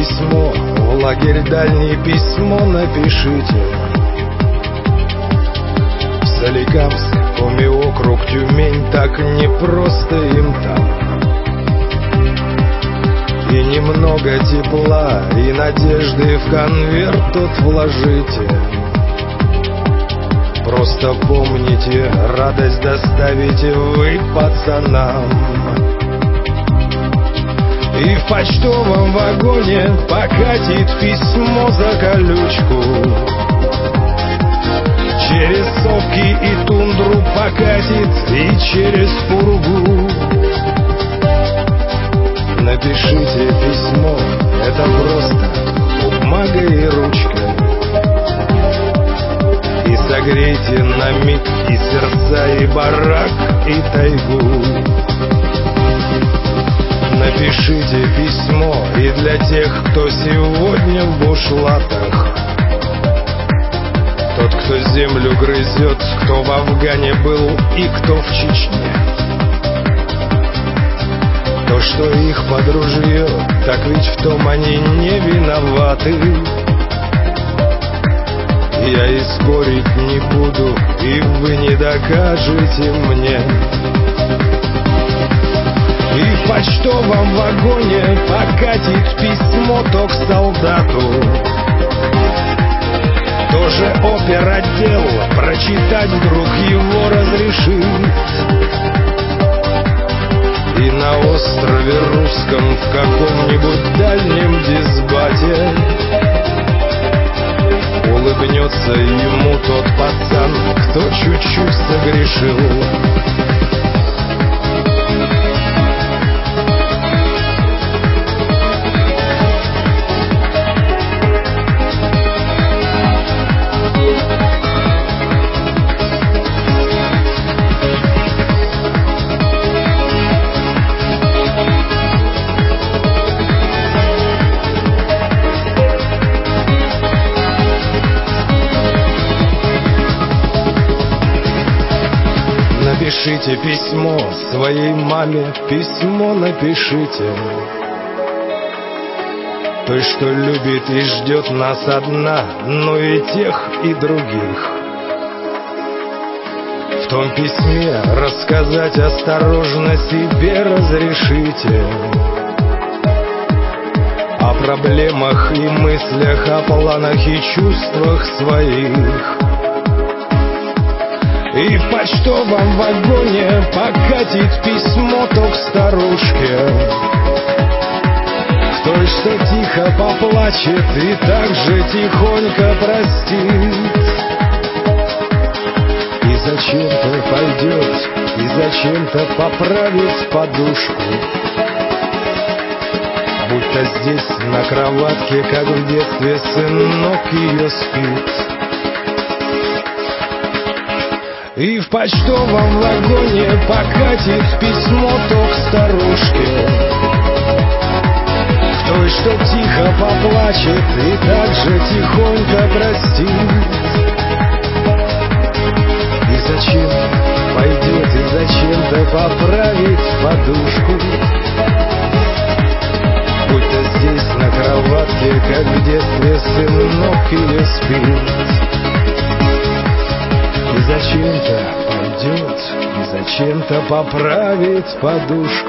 письмо, в лагерь дальний письмо напишите. В Соликамск, Коми округ, Тюмень, так непросто им там. И немного тепла, и надежды в конверт тот вложите. Просто помните, радость доставите вы пацанам. И в почтовом вагоне покатит письмо за колючку. Через сопки и тундру покатит, и через пургу. Напишите письмо, это просто бумага и ручка. И согрейте на миг и сердца, и барак, и тайгу. Напишите письмо и для тех, кто сегодня в бушлатах. Тот, кто землю грызет, кто в Афгане был и кто в Чечне. То, что их под ружье, так ведь в том они не виноваты. Я и спорить не буду, и вы не докажете мне. И в почтовом вагоне покатит письмо то к солдату. Тоже оперотдел прочитать вдруг его разрешит. И на острове Русском в каком-нибудь дальнем дисбате улыбнется ему тот пацан, кто чуть-чуть согрешил. Напишите письмо своей маме, письмо напишите. Той, что любит и ждет нас одна, но и тех, и других. В том письме рассказать осторожно себе разрешите. О проблемах и мыслях, о планах и чувствах своих. И в почтовом вагоне покатит письмо то к старушке, к той, что тихо поплачет и так же тихонько простит. И зачем-то пойдет, и зачем-то поправит подушку, будто здесь на кроватке, как в детстве, сынок ее спит. И в почтовом вагоне покатит письмо то к старушке, к той, что тихо поплачет и так же тихонько простит. И зачем пойдет, и зачем-то поправить подушку, будто здесь на кроватке, как в детстве, сынок ее спит. И зачем-то пойдет, и зачем-то поправить подушку,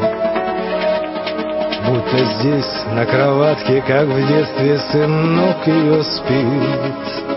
будто здесь на кроватке, как в детстве, сынок ее спит.